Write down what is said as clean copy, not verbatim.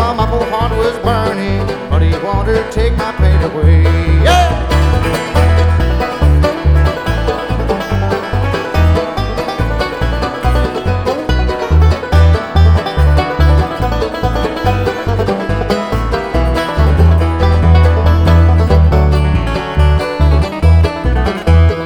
my poor heart was burning, but he wanted to take my pain away. Yeah!